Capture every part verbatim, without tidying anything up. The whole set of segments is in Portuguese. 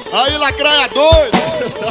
Aí, lacraia doido.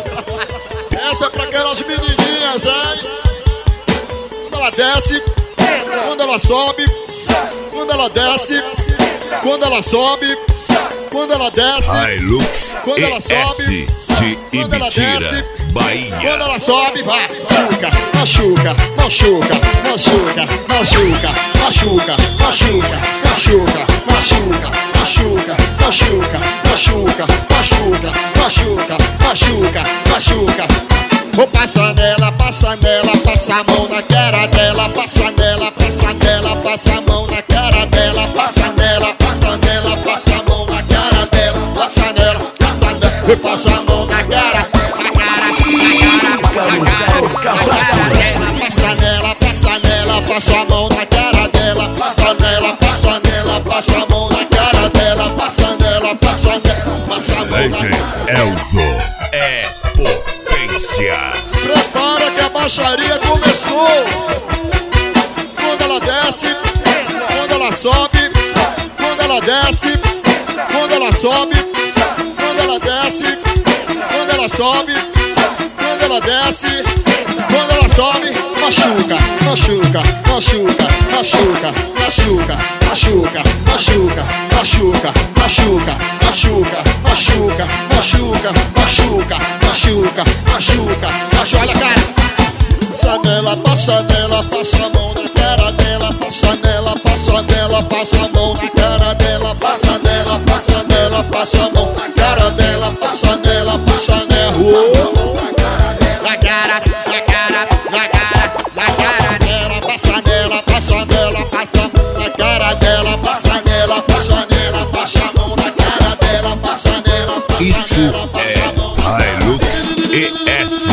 Essa é pra aquelas menininhas, hein? Quando ela desce, quando ela sobe, quando ela desce, quando ela sobe, quando ela desce, Hilux quando ela sobe, de quando ela Ibitira, desce, Bahia. quando ela sobe, vai, machuca, machuca, machuca, machuca, machuca, machuca, machuca, machuca, machuca, machuca, machuca, machuca, machuca, machuca, machuca. Vou passar nela, passa nela, passa a mão na cara dela, passa nela, passa nela, passa a mão na cara dela, passa nela, passa nela, passa a mão na cara dela, passa nela, passa nela, vou passar a mão na cara, na cara, na cara, na cara, na cara dela, passa nela, passa nela, passa a mão na cara dela, passa nela, passa nela, passa a mão na cara dela, passa nela, passa nela, passa a mão na D J cara. Elzo é potência. Prepara que a baixaria começou. Quando ela desce, quando ela sobe, quando ela desce, quando ela sobe, quando ela desce, quando ela sobe, quando ela desce, quando ela sobe, machuca, machuca, machuca, machuca, machuca, machuca, machuca, machuca, machuca, machuca, machuca, machuca, machuca, machuca, machuca, machuca, olha cara. Passa nela, passa nela, passa a mão na cara dela, passa nela, passa nela, passa a mão na cara dela, passa nela, passa nela, passa a mão na cara dela, passa nela, passa nela, na cara, na cara, na cara, na cara dela, passa nela, passa nela, passa a mão na cara dela, passa nela, passa nela, passa a mão na cara dela, passa nela, passa Isso nela, passa a mão na é Hilux E S.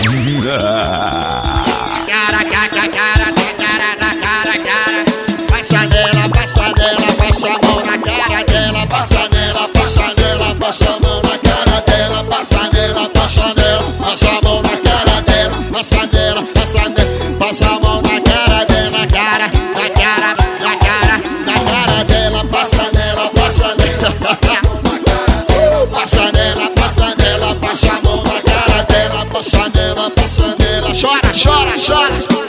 cara, cara, cara, na cara, na cara, cara. Passa nela, passa nela, passa a mão na cara dela, passa nela, passa nela, passa a mão na cara dela, passa nela, passa nela, passa a mão na cara dela, passa nela, passa nela, passa a mão na cara dela, cara, na cara, na cara, na cara dela, passa nela, passa nela, passa a mão na cara, passa nela, passa nela, passa a mão na cara dela, passa nela, passa nela, chora, chora, chora.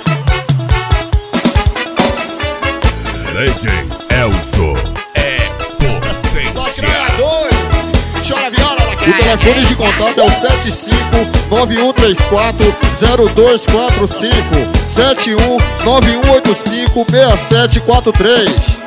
D J Elzo é potência. Chora viola, lacraia. O telefone de contato é o sete cinco nove um três quatro zero dois quatro cinco, sete um nove um oito cinco seis sete quatro três.